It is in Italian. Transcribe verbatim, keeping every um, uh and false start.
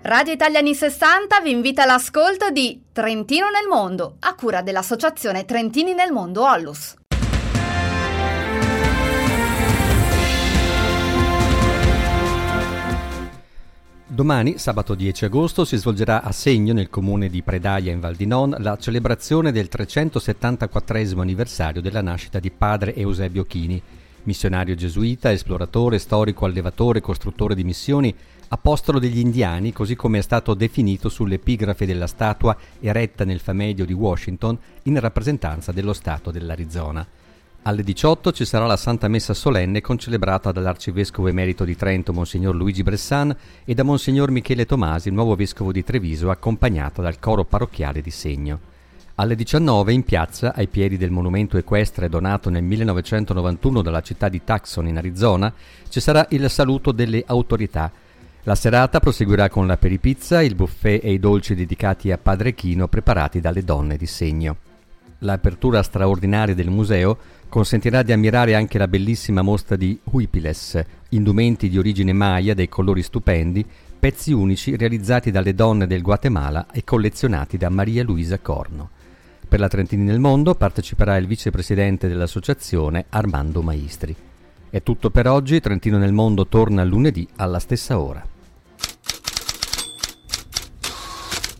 Radio Italia anni sessanta vi invita all'ascolto di Trentino nel mondo, a cura dell'associazione Trentini nel mondo Ollus. Domani, sabato dieci agosto, si svolgerà a Segno, nel comune di Predaia in Val di Non, la celebrazione del trecentosettantaquattresimo anniversario della nascita di padre Eusebio Chini, missionario gesuita, esploratore, storico, allevatore, costruttore di missioni, apostolo degli indiani, così come è stato definito sull'epigrafe della statua eretta nel famedio di Washington in rappresentanza dello stato dell'Arizona. Alle diciotto ci sarà la Santa Messa solenne concelebrata dall'Arcivescovo emerito di Trento, Monsignor Luigi Bressan, e da Monsignor Michele Tomasi, il nuovo vescovo di Treviso, accompagnato dal coro parrocchiale di Segno. Alle diciannove, in piazza, ai piedi del monumento equestre donato nel millenovecentonovantuno dalla città di Tucson in Arizona, ci sarà il saluto delle autorità. La serata proseguirà con la peripizza, il buffet e i dolci dedicati a Padre Chino preparati dalle donne di Segno. L'apertura straordinaria del museo consentirà di ammirare anche la bellissima mostra di huipiles, indumenti di origine maya dei colori stupendi, pezzi unici realizzati dalle donne del Guatemala e collezionati da Maria Luisa Corno. Per la Trentini nel mondo parteciperà il vicepresidente dell'associazione Armando Maistri. È tutto per oggi, Trentino nel mondo torna lunedì alla stessa ora.